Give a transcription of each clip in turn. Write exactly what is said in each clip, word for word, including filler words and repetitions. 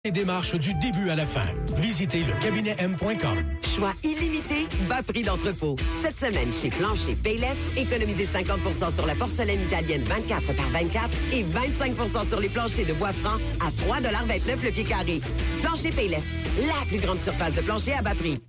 Les démarches du début à la fin. Visitez le cabinet m point com. Choix illimité, bas prix d'entrepôt. Cette semaine, chez Plancher Payless, économisez cinquante pour cent sur la porcelaine italienne vingt-quatre par vingt-quatre et vingt-cinq pour cent sur les planchers de bois franc à trois vingt-neuf le pied carré. Plancher Payless, la plus grande surface de plancher à bas prix.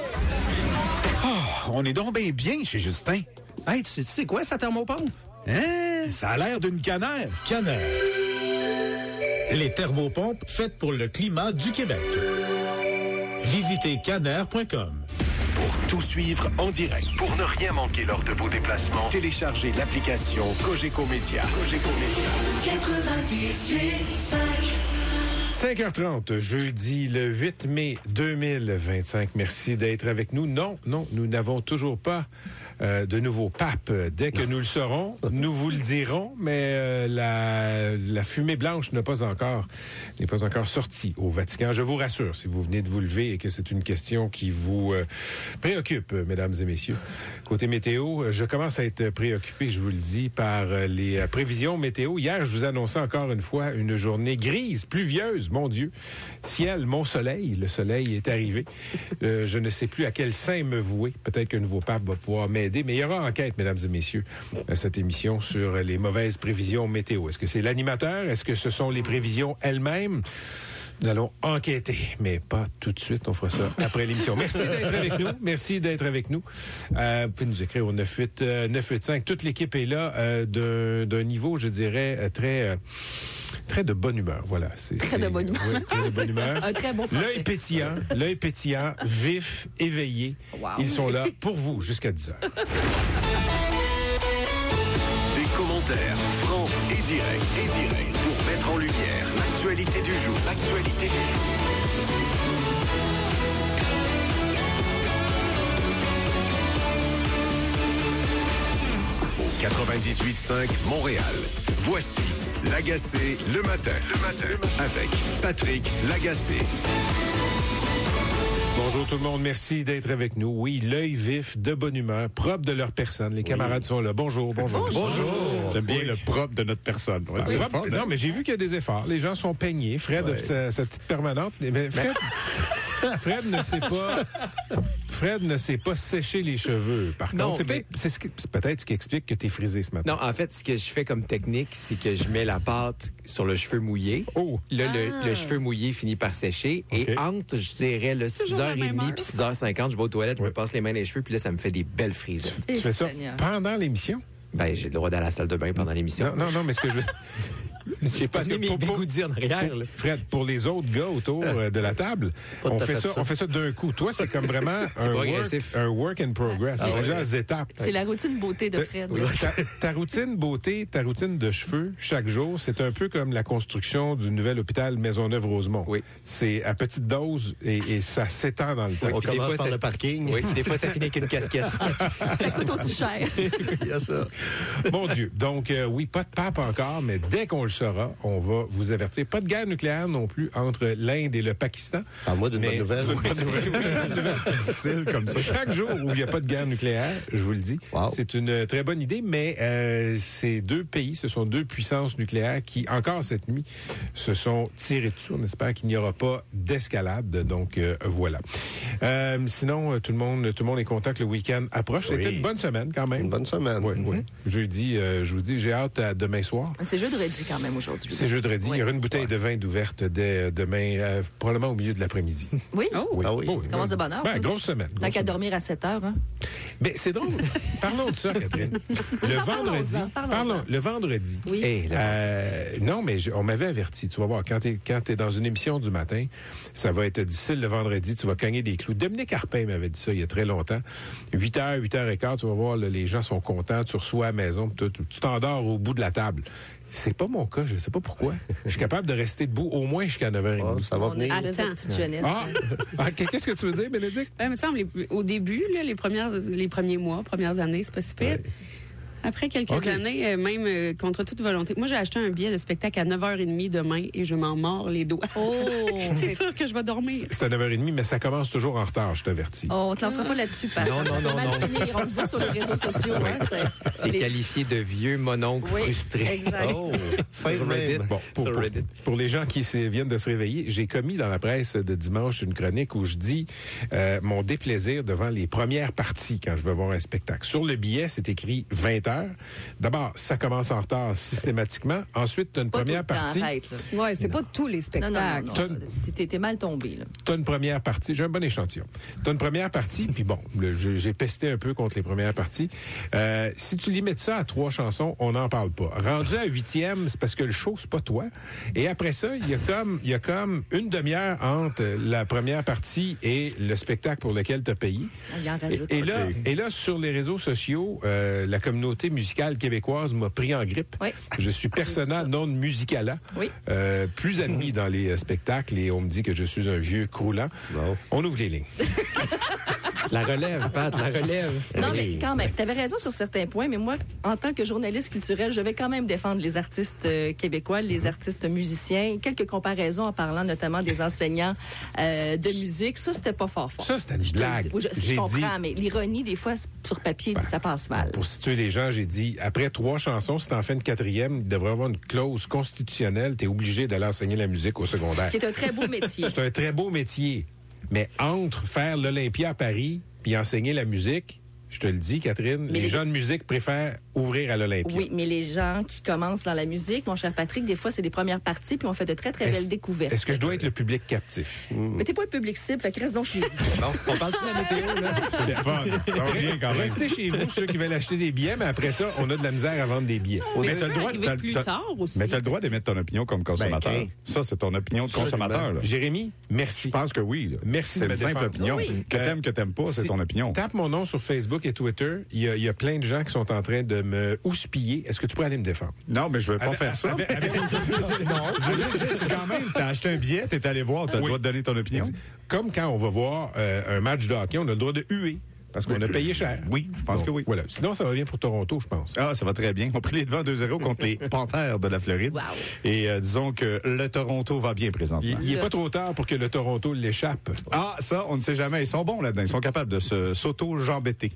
Oh, on est donc bien bien chez Justin. Hey, tu sais, tu sais quoi, ça thermopompe? Hein? Ça a l'air d'une canère. Canard. Les thermopompes faites pour le climat du Québec. Visitez canard point com. Pour tout suivre en direct, pour ne rien manquer lors de vos déplacements, téléchargez l'application Cogeco Média. Cogeco Média. quatre-vingt-dix-huit cinq. cinq heures trente, jeudi le huit mai deux mille vingt-cinq. Merci d'être avec nous. Non, non, nous n'avons toujours pas euh, de nouveau pape. Dès que nous le saurons, nous vous le dirons, mais euh, la, la fumée blanche n'a pas encore, n'est pas encore sortie au Vatican. Je vous rassure, si vous venez de vous lever et que c'est une question qui vous euh, préoccupe, mesdames et messieurs. Côté météo, je commence à être préoccupé, je vous le dis, par les prévisions météo. Hier, je vous annonçais encore une fois une journée grise, pluvieuse. Mon Dieu, ciel, mon soleil, le soleil est arrivé. Euh, je ne sais plus à quel saint me vouer. Peut-être qu'un nouveau pape va pouvoir m'aider, mais il y aura enquête, mesdames et messieurs, à cette émission sur les mauvaises prévisions météo. Est-ce que c'est l'animateur? Est-ce que ce sont les prévisions elles-mêmes? Nous allons enquêter, mais pas tout de suite. On fera ça après l'émission. Merci d'être avec nous. Merci d'être avec nous. Euh, vous pouvez nous écrire au neuf huit cinq. Toute l'équipe est là euh, d'un, d'un niveau, je dirais, très... Euh, Très de bonne humeur, voilà. C'est, très c'est, de bonne humeur. Oui, très de bonne humeur. Un très bon français. L'œil pétillant, l'œil pétillant, vif, éveillé. Wow. Ils sont là pour vous jusqu'à dix heures. Des commentaires francs et directs et directs pour mettre en lumière l'actualité du jour. L'actualité du jour. Au quatre-vingt-dix-huit cinq Montréal. Voici Lagacé le matin. Le matin avec Patrick Lagacé. Bonjour tout le monde, merci d'être avec nous. Oui, l'œil vif, de bonne humeur, propre de leur personne. Les camarades oui. sont là. Bonjour, bonjour. Bonjour. bonjour. J'aime bien oui. le propre de notre personne. Ouais, ah, propre, non, mais j'ai vu qu'il y a des efforts. Les gens sont peignés. Fred, ouais. sa, sa petite permanente. Mais Fred, Fred ne sait pas... Fred ne sait pas sécher les cheveux. Par non, contre, c'est, mais... peut-être, c'est, ce que, c'est peut-être ce qui explique que tu es frisé ce matin. Non, en fait, ce que je fais comme technique, c'est que je mets la pâte sur le cheveu mouillé. Oh. Là, ah. le, le cheveu mouillé finit par sécher. Okay. Et entre, je dirais, le six heures trente puis six heures cinquante, je vais aux toilettes, je oui. me passe les mains dans les cheveux, puis là, ça me fait des belles frises. Tu fais ça pendant l'émission? Ben, j'ai le droit d'aller à la salle de bain pendant l'émission. Non, non, non, mais ce que je veux... J'ai pas mis mes bigoudis en arrière. Pour, Fred, pour les autres gars autour euh, de la table, on fait ça, ça, on fait ça d'un coup. Toi, c'est comme vraiment un work, un work in progress. Ah, il y a plusieurs ouais. étapes. C'est la routine beauté de Fred. Euh, ta, ta routine beauté, ta routine de cheveux, chaque jour, c'est un peu comme la construction du nouvel hôpital Maisonneuve-Rosemont. Oui. C'est à petite dose et, et ça s'étend dans le temps. Oui, on commence fois, par ça... le parking. Oui, des fois, ça finit avec une casquette. Ça coûte aussi cher. Il y a ça. Mon Dieu. Donc, euh, oui, pas de pape encore, mais dès qu'on le saura, on va vous avertir. Pas de guerre nucléaire non plus entre l'Inde et le Pakistan. Parle-moi d'une bonne nouvelle. Une bonne nouvelle. Dit-il comme ça. Chaque jour où il n'y a pas de guerre nucléaire, je vous le dis, wow. c'est une très bonne idée, mais euh, ces deux pays, ce sont deux puissances nucléaires qui, encore cette nuit, se sont tirés dessus. On espère qu'il n'y aura pas d'escalade. Donc, euh, voilà. Euh, sinon, tout le monde tout le monde est content que le week-end approche. Oui. C'était une bonne semaine quand même. Une bonne semaine. Oui, mm-hmm. oui. Jeudi, euh, je vous dis, j'ai hâte à demain soir. C'est jeudi quand même aujourd'hui. C'est jeudi. Oui. Il y aura une bouteille ouais. de vin d'ouverte dès demain, euh, probablement au milieu de l'après-midi. Oui? Oh. oui. Ah oui. Ça commence de bonne heure. Ben, grosse semaine. Tant qu'à dormir à sept heures. Hein? Mais c'est drôle. Parlons de ça, Catherine. Le vendredi. Parlons-en, parlons-en. Parlons, le vendredi. Oui. Hey, euh, non, mais je, on m'avait averti. Tu vas voir, quand t'es, quand t'es dans une émission du matin, ça va être difficile le vendredi. Tu vas cogner des clous. Dominique Arpin m'avait dit ça il y a très longtemps. huit heures, huit heures quinze, tu vas voir, là, les gens sont contents. Tu reçois à la maison. Tu, tu t'endors au bout de la table. C'est pas mon cas, je sais pas pourquoi. Je suis capable de rester debout au moins jusqu'à neuf heures trente. Oh, ça va venir. On est de petite jeunesse. Ah, ah, qu'est-ce que tu veux dire, Bénédicte? Ben, il me semble, les, au début, là, les, premières, les premiers mois, premières années, c'est pas si pire. Ouais. Après quelques Okay. années, euh, même euh, contre toute volonté. Moi, j'ai acheté un billet de spectacle à neuf heures trente demain et je m'en mords les doigts. Oh! C'est sûr que je vais dormir. C'est à neuf heures trente, mais ça commence toujours en retard, je t'avertis. On ne te lancera pas là-dessus, Pat. Non, non, Ça peut non, mal non. finir. On le voit sur les réseaux sociaux. Hein, c'est- T'es les- qualifié de vieux mononcle Oui, frustré. exact. Oh, fin de Sur Reddit. même. Bon, pour, Sur pour- Reddit. pour les gens qui se- viennent de se réveiller, j'ai commis dans la presse de dimanche une chronique où je dis euh, mon déplaisir devant les premières parties quand je veux voir un spectacle. Sur le billet, c'est écrit vingt heures. D'abord, ça commence en retard systématiquement. Ensuite, tu as une Pas première tout le temps, partie. arrête, là. Oui, c'est pas tous les Non, spectacles. non, non. non. T'as- T'es- T'es, t'es mal tombé, là. Tu as une première partie. J'ai un bon échantillon. Tu as une première partie, puis bon, le- je- j'ai pesté un peu contre les premières parties. Euh, si tu limites ça à trois chansons, on n'en parle pas. Rendu à huitième, c'est parce que le show, c'est pas toi. Et après ça, il y a comme, il y a comme une demi-heure entre la première partie et le spectacle pour lequel tu as payé. Ah, il en rajoute. Et, et là, Ok. et là, sur les réseaux sociaux, euh, la communauté musicale québécoise m'a pris en grippe. Oui. Je suis persona non musicala, Oui. euh, plus admis dans les euh, spectacles, et on me dit que je suis un vieux croulant. Bon. On ouvre les lignes. La relève, Pat, la relève. Non, Oui. mais quand même, tu avais raison sur certains points, mais moi, en tant que journaliste culturel, je vais quand même défendre les artistes euh, québécois, les artistes musiciens. Quelques comparaisons en parlant notamment des enseignants euh, de musique. Ça, c'était pas fort fort. Ça, c'était une Je te le blague. dis. Oui, je, je J'ai comprends, dit- mais l'ironie, des fois, sur papier, Ben, ça passe mal. Pour situer les gens, j'ai dit, après trois chansons, si t'en fais une quatrième, il devrait y avoir une clause constitutionnelle. T'es obligé d'aller enseigner la musique au secondaire. Qui est un très beau métier. C'est un très beau métier. Mais entre faire l'Olympia à Paris puis enseigner la musique, je te le dis, Catherine, Mais les les- gens de musique préfèrent ouvrir à l'Olympia. Oui, mais les gens qui commencent dans la musique, mon cher Patrick, des fois, c'est les premières parties, puis on fait de très, très Est-ce- belles découvertes. Est-ce que je dois être le public captif? Mais t'es pas le public cible, fait que reste donc chez vous. Bon, on parle de la météo, là? C'est le fun. Ça va bien quand même. Restez chez vous, ceux qui veulent acheter des billets, mais après ça, on a de la misère à vendre des billets. Mais Mais t'as ça le peut droit, arriver t'as- plus t'as- tard aussi. Mais tu as le droit d'émettre ton opinion comme consommateur. Ben, ok. Ça, c'est ton opinion de Absolument. consommateur. là. Jérémy, merci. Je pense que oui. là. Merci C'est de une me simple défendre. opinion. Oui. Que Euh, t'aimes, que t'aimes pas, c'est si- ton opinion. Tape mon nom sur Facebook et Twitter. Il y a, il y a plein de gens qui sont en train de me houspiller. Est-ce que tu pourrais aller me défendre? Non, mais je veux pas Avec- faire ça. avec- avec- non, je veux juste dire, c'est quand même, t'as acheté un billet, t'es allé voir, t'as le Oui. droit de donner ton opinion. Comme quand on va voir euh, un match de hockey, on a le droit de huer. Parce qu'on a payé cher. Oui, je pense Bon, que oui. Voilà. Sinon, ça va bien pour Toronto, je pense. Ah, ça va très bien. On a pris les devants deux zéro contre les Panthères de la Floride. Wow. Et euh, disons que le Toronto va bien présentement. Il n'est pas trop tard pour que le Toronto l'échappe. Ah, ça, on ne sait jamais. Ils sont bons là-dedans. Ils sont capables de se s'auto-jambetter.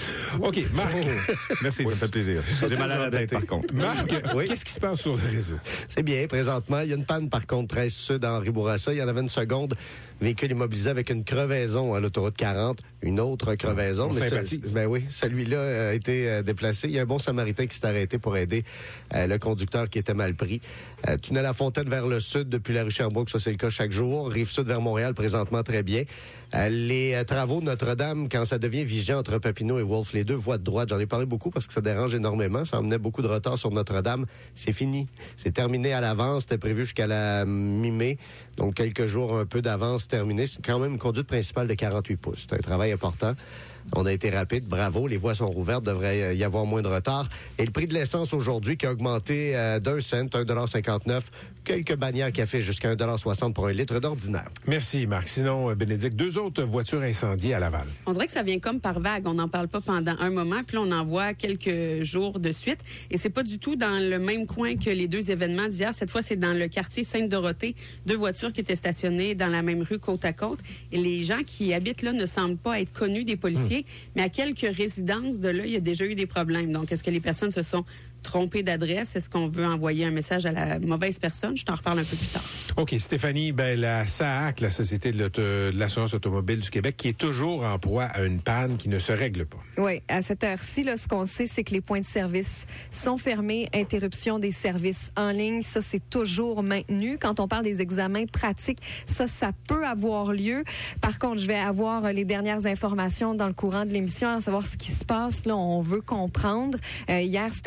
OK, Marc. Merci, ça me fait plaisir. J'ai mal à la tête, par contre. Marc, Oui. qu'est-ce qui se passe sur le réseau? C'est bien, présentement. Il y a une panne, par contre, treize Sud, Henri Bourassa. Il y en avait une seconde. Véhicule immobilisé avec une crevaison à l'autoroute quarante. Une autre crevaison. On mais sympathise. ce- ben oui, celui-là a été euh, déplacé. Il y a un bon Samaritain qui s'est arrêté pour aider euh, le conducteur qui était mal pris. Euh, tunnel à Fontaine vers le sud depuis la rue Sherbrooke, ça c'est le cas chaque jour. Rive-sud vers Montréal, présentement très bien. Euh, les euh, travaux de Notre-Dame, quand ça devient vigilant entre Papineau et Wolfe, les deux voies de droite, j'en ai parlé beaucoup parce que ça dérange énormément. Ça emmenait beaucoup de retard sur Notre-Dame. C'est fini. C'est terminé à l'avance. C'était prévu jusqu'à la mi-mai. Donc, quelques jours, un peu d'avance terminé. C'est quand même une conduite principale de quarante-huit pouces. C'est un travail important. On a été rapide, bravo. Les voies sont rouvertes, devrait y avoir moins de retard. Et le prix de l'essence aujourd'hui qui a augmenté euh, d'un cent, un dollar cinquante-neuf. Quelques bannières café jusqu'à un dollar soixante pour un litre d'ordinaire. Merci, Marc. Sinon, euh, Bénédicte, deux autres voitures incendiées à Laval. On dirait que ça vient comme par vague. On n'en parle pas pendant un moment, puis là, on en voit quelques jours de suite. Et c'est pas du tout dans le même coin que les deux événements d'hier. Cette fois, c'est dans le quartier Sainte-Dorothée. Deux voitures qui étaient stationnées dans la même rue côte à côte. Et les gens qui habitent là ne semblent pas être connus des policiers. Mais à quelques résidences de là, il y a déjà eu des problèmes. Donc, est-ce que les personnes se sont trompées d'adresse? Est-ce qu'on veut envoyer un message à la mauvaise personne? Je t'en reparle un peu plus tard. OK, Stéphanie, ben, la S A A C, la Société de, l'auto- de l'assurance automobile du Québec, qui est toujours en proie à une panne qui ne se règle pas. Oui, à cette heure-ci, là, ce qu'on sait, c'est que les points de service sont fermés. Interruption des services en ligne, ça, c'est toujours maintenu. Quand on parle des examens pratiques, ça, ça peut avoir lieu. Par contre, je vais avoir euh, les dernières informations dans le courant de l'émission, à savoir ce qui se passe. Là, on veut comprendre. Euh, hier, c'était pas simple.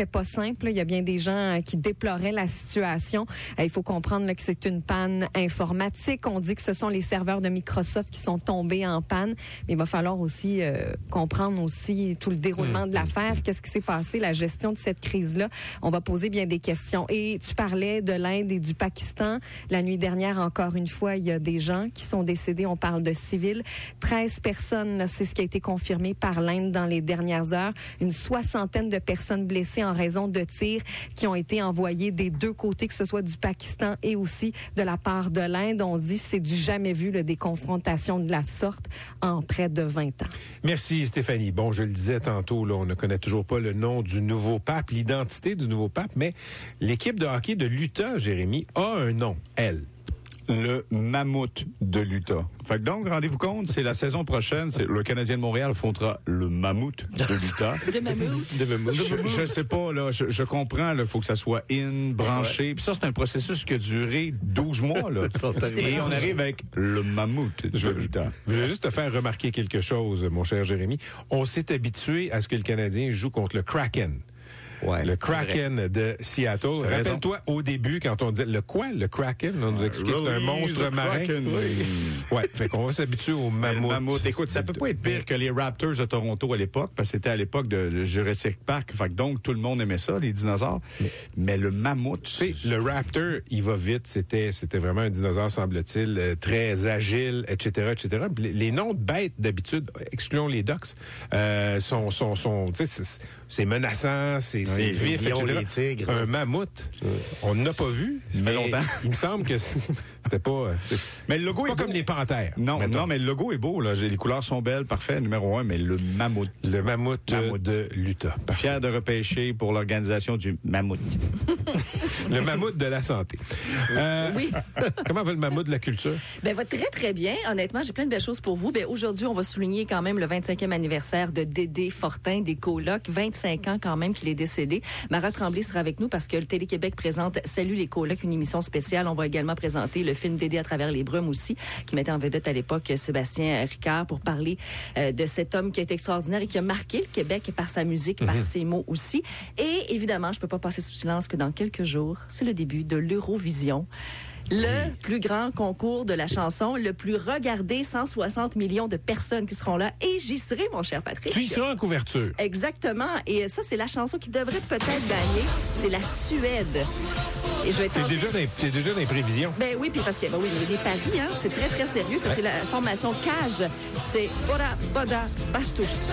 simple. Il y a bien des gens qui déploraient la situation. Il faut comprendre là, que c'est une panne informatique. On dit que ce sont les serveurs de Microsoft qui sont tombés en panne. Mais il va falloir aussi euh, comprendre aussi tout le déroulement mmh. de l'affaire. Qu'est-ce qui s'est passé, la gestion de cette crise-là. On va poser bien des questions. Et tu parlais de l'Inde et du Pakistan. La nuit dernière, encore une fois, il y a des gens qui sont décédés. On parle de civils. treize personnes, là, c'est ce qui a été confirmé par l'Inde dans les dernières heures. Une soixantaine de personnes blessées en raison de tirs qui ont été envoyés des deux côtés, que ce soit du Pakistan et aussi de la part de l'Inde. On dit que c'est du jamais vu, là, des confrontations de la sorte en près de vingt ans. Merci Stéphanie. Bon, je le disais tantôt, là, on ne connaît toujours pas le nom du nouveau pape, l'identité du nouveau pape, mais l'équipe de hockey de l'Utah, Jérémy, a un nom, elle. Le mammouth de l'Utah. Fait que donc, rendez-vous compte, c'est la saison prochaine, c'est le Canadien de Montréal affrontera le mammouth de l'Utah. De mammouth. De mammouth. Je, je sais pas, là, je, je comprends, il faut que ça soit in, branché. Ouais. Puis ça, c'est un processus qui a duré douze mois, là. Et on arrive avec le mammouth de l'Utah. Je veux juste te faire remarquer quelque chose, mon cher Jérémy. On s'est habitué à ce que le Canadien joue contre le Kraken. Ouais, le Kraken de Seattle. T'as Rappelle-toi, raison. au début, quand on disait le quoi, le Kraken, on nous expliquait que c'est un monstre marin. Oui. Ouais, fait qu'on va s'habituer au mammouth. Le mammouth. Écoute, ça peut pas être pire que les Raptors de Toronto à l'époque, parce que c'était à l'époque de, de Jurassic Park. Fait que donc, tout le monde aimait ça, les dinosaures. Mais, mais le mammouth... Tu sais, le Raptor, il va vite. C'était, c'était vraiment un dinosaure, semble-t-il, euh, très agile, et cetera, et cetera. Les, les noms de bêtes, d'habitude, excluons les ducks, euh, sont, sont, sont, tu sais, c'est, c'est menaçant, c'est, c'est oui, vif, les lions, et cetera. les tigres. Un mammouth, on n'a pas vu. Ça fait longtemps. Il me semble que c'était pas... C'est, mais le logo c'est est pas beau. Comme les panthères. Non, mettons. non, mais le logo est beau. Là. Les couleurs sont belles, parfait, numéro un, mais le mammouth. Le mammouth, mammouth. de l'Utah. Fier de repêcher pour l'organisation du mammouth. Le mammouth de la santé. Euh, oui. Comment va le mammouth de la culture? Ben, va très, très bien. Honnêtement, j'ai plein de belles choses pour vous. Ben, aujourd'hui, on va souligner quand même le vingt-cinquième anniversaire de Dédé Fortin, des colocs. vingt-cinq ans quand même qu'il est décédé. Mara Tremblay sera avec nous parce que le Télé-Québec présente Salut les colocs, une émission spéciale. On va également présenter le film Dédé à travers les brumes aussi, qui mettait en vedette à l'époque Sébastien Ricard pour parler euh, de cet homme qui est extraordinaire et qui a marqué le Québec par sa musique, mm-hmm. par ses mots aussi. Et évidemment, je peux pas passer sous silence que dans quelques jours, c'est le début de l'Eurovision. Le plus grand concours de la chanson, le plus regardé, cent soixante millions de personnes qui seront là. Et j'y serai, mon cher Patrick. Tu y seras en couverture. Exactement. Et ça, c'est la chanson qui devrait peut-être gagner. C'est la Suède. Et je vais t'es, déjà dans, t'es déjà dans les prévisions. Ben oui, puis parce que ben oui, il y a des paris, hein. C'est très, très sérieux. Ça, ouais. C'est la formation Cage. C'est Bora Boda Bastos.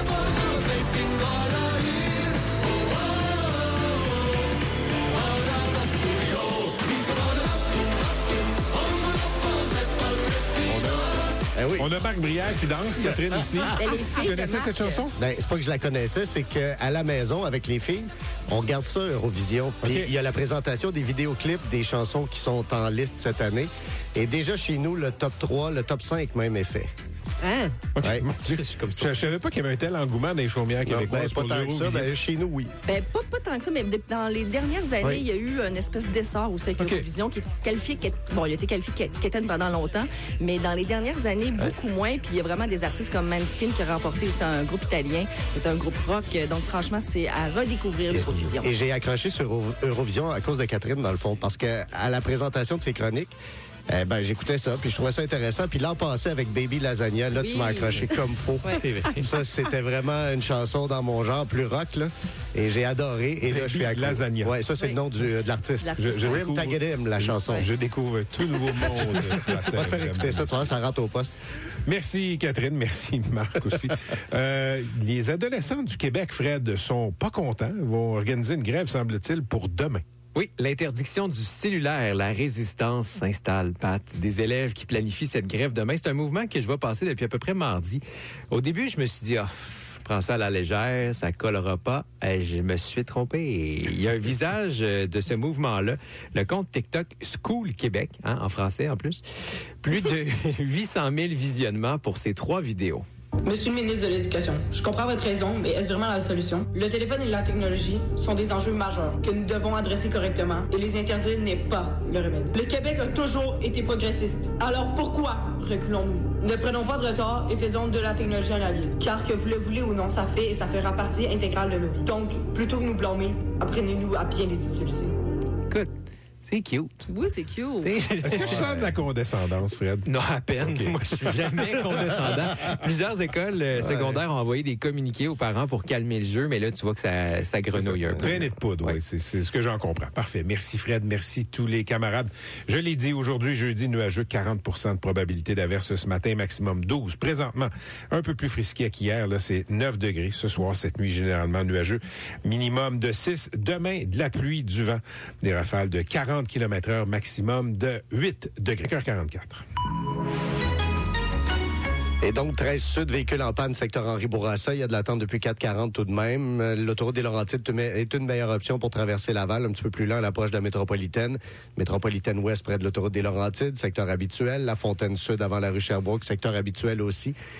Ben oui. On a Marc Brière qui danse, Catherine aussi. Tu connaissais cette chanson? Ben, c'est pas que je la connaissais, c'est qu'à la maison, avec les filles, on regarde ça, Eurovision. Puis il okay. y a la présentation des vidéoclips des chansons qui sont en liste cette année. Et déjà, chez nous, le top trois, le top cinq même est fait. Hein? Okay. Ouais. Je, je ne savais pas qu'il y avait un tel engouement dans les chaumières québécoises. Ben, pas tant que ça, ben, chez nous, oui. Ben, pas, pas tant que ça, mais dans les dernières années, oui. il y a eu une espèce d'essor aussi avec okay. l'Eurovision qui est qualifié, qui est, bon, il a été qualifié Kéten pendant longtemps, mais dans les dernières années, beaucoup ouais. moins. Puis il y a vraiment des artistes comme Maneskin qui a remporté aussi un groupe italien, qui est un groupe rock. Donc franchement, c'est à redécouvrir l'Eurovision. Et j'ai accroché sur Eurovision à cause de Catherine, dans le fond, parce que à la présentation de ses chroniques, Eh ben, j'écoutais ça, puis je trouvais ça intéressant. Puis l'an passé, avec Baby Lasagna, là, oui. tu m'as accroché comme faux. Ouais. C'est vrai. Ça, c'était vraiment une chanson dans mon genre, plus rock, là. Et j'ai adoré. Et là, je suis accro. Lasagna. Ouais, ça, c'est oui. le nom du, de l'artiste. l'artiste. Je, je Rim Tagedim, la chanson. Je découvre un tout nouveau monde ce matin. On va te faire écouter ça, tu vois, ça rentre au poste. Merci, Catherine. Merci, Marc aussi. euh, les adolescents du Québec, Fred, sont pas contents. Ils vont organiser une grève, semble-t-il, pour demain. Oui, l'interdiction du cellulaire, la résistance s'installe, Pat. Des élèves qui planifient cette grève demain. C'est un mouvement que je vois passer depuis à peu près mardi. Au début, je me suis dit, ah, oh, je prends ça à la légère, ça collera pas. Et je me suis trompé. Il y a un visage de ce mouvement-là. Le compte TikTok School Québec, hein, en français en plus. Plus de huit cent mille visionnements pour ces trois vidéos. Monsieur le ministre de l'Éducation, je comprends votre raison, mais est-ce vraiment la solution? Le téléphone et la technologie sont des enjeux majeurs que nous devons adresser correctement et les interdire n'est pas le remède. Le Québec a toujours été progressiste. Alors pourquoi reculons-nous? Ne prenons pas de retard et faisons de la technologie un allié. Car que vous le voulez ou non, ça fait et ça fera partie intégrale de nos vies. Donc, plutôt que nous blâmer, apprenez-nous à bien les utiliser. Écoute, c'est cute. Oui, c'est cute. Est-ce que je sens de la condescendance, Fred? Non, à peine. Okay. Moi, je suis jamais condescendant. Plusieurs écoles euh, secondaires ouais. ont envoyé des communiqués aux parents pour calmer le jeu, mais là, tu vois que ça, ça grenouille un peu. Traînée de poudre, oui. Ouais. C'est, c'est ce que j'en comprends. Parfait. Merci, Fred. Merci tous les camarades. Je l'ai dit, aujourd'hui, jeudi, nuageux, quarante pour cent de probabilité d'averse ce matin, maximum douze. Présentement, un peu plus frisqué qu'hier, là, c'est neuf degrés. Ce soir, cette nuit, généralement nuageux. Minimum de six. Demain, de la pluie, du vent. Des rafales de quarante kilomètres heure, maximum de huit degrés. quarante-quatre. Et donc, treize Sud, véhicule en panne, secteur Henri-Bourassa. Il y a de l'attente depuis quatre quarante tout de même. L'autoroute des Laurentides est une meilleure option pour traverser Laval, un petit peu plus lent à l'approche de la métropolitaine. Métropolitaine ouest près de l'autoroute des Laurentides, secteur habituel. La Fontaine Sud avant la rue Sherbrooke, secteur habituel aussi.